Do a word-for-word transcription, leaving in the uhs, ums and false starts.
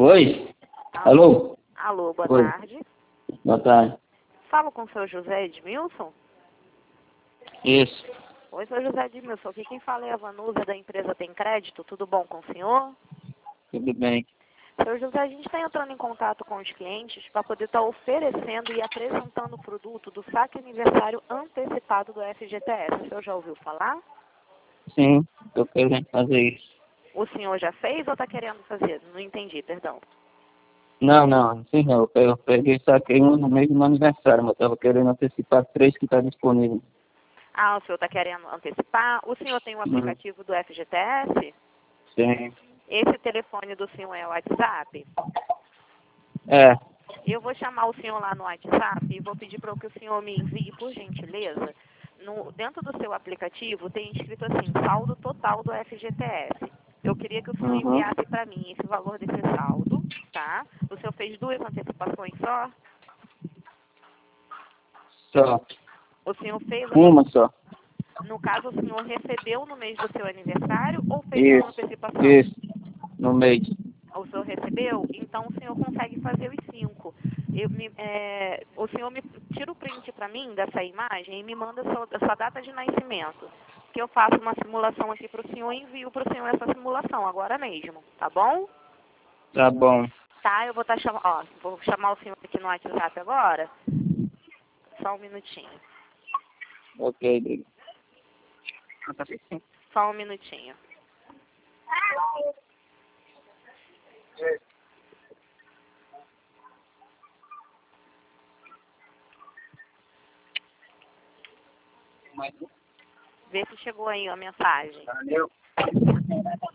Oi? Alô? Alô, boa Oi. tarde. Boa tarde. Falo com o senhor José Edmilson? Isso. Oi, senhor José Edmilson. Aqui quem fala é a Vanusa da empresa Tem Crédito. Tudo bom com o senhor? Tudo bem. Senhor José, a gente está entrando em contato com os clientes para poder estar oferecendo e apresentando o produto do saque aniversário antecipado do F G T S. O senhor já ouviu falar? Sim, estou querendo fazer isso. O senhor já fez ou está querendo fazer? Não entendi, perdão. Não, não, sim não. Eu peguei e saquei um no mês do meu aniversário, mas estava querendo antecipar três que está disponível. Ah, o senhor está querendo antecipar? O senhor tem o Hum, aplicativo do F G T S? sim. Esse telefone do senhor é o WhatsApp? É. Eu vou chamar o senhor lá no WhatsApp e vou pedir para que o senhor me envie, por gentileza, no, dentro do seu aplicativo tem escrito assim, saldo total do F G T S. Eu queria que o senhor Uhum. enviasse para mim esse valor desse saldo, tá? O senhor fez duas antecipações só? Só. O senhor fez, Uma só. no caso, o senhor recebeu no mês do seu aniversário ou fez uma Isso. antecipação? Isso. No mês. O senhor recebeu? Então o senhor consegue fazer os cinco. Eu me, é, o senhor me tira o print para mim dessa imagem e me manda a sua, a sua data de nascimento. Que eu faço uma simulação aqui para o senhor e envio para o senhor essa simulação agora mesmo, tá bom? Tá bom. Tá, eu vou estar chamando, ó, vou chamar o senhor aqui no WhatsApp agora. Só um minutinho. Ok, Diego. Ah, tá sim. Só um minutinho. Mas, Vê se chegou aí a mensagem. valeu.